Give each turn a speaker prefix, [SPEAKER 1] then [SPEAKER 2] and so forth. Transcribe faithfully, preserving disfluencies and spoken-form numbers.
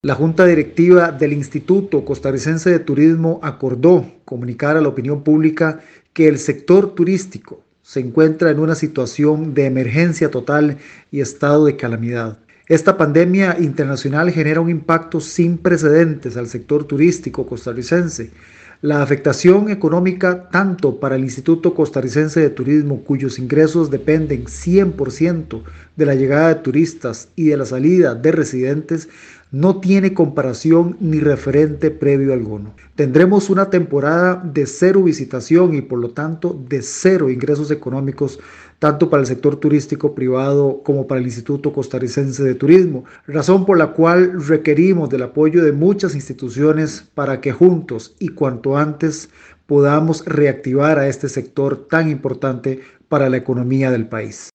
[SPEAKER 1] La Junta Directiva del Instituto Costarricense de Turismo acordó comunicar a la opinión pública que el sector turístico se encuentra en una situación de emergencia total y estado de calamidad. Esta pandemia internacional genera un impacto sin precedentes al sector turístico costarricense. La afectación económica tanto para el Instituto Costarricense de Turismo, cuyos ingresos dependen cien por ciento de la llegada de turistas y de la salida de residentes, no tiene comparación ni referente previo alguno. Tendremos una temporada de cero visitación y por lo tanto de cero ingresos económicos, tanto para el sector turístico privado como para el Instituto Costarricense de Turismo, razón por la cual requerimos del apoyo de muchas instituciones para que juntos y cuanto antes podamos reactivar a este sector tan importante para la economía del país.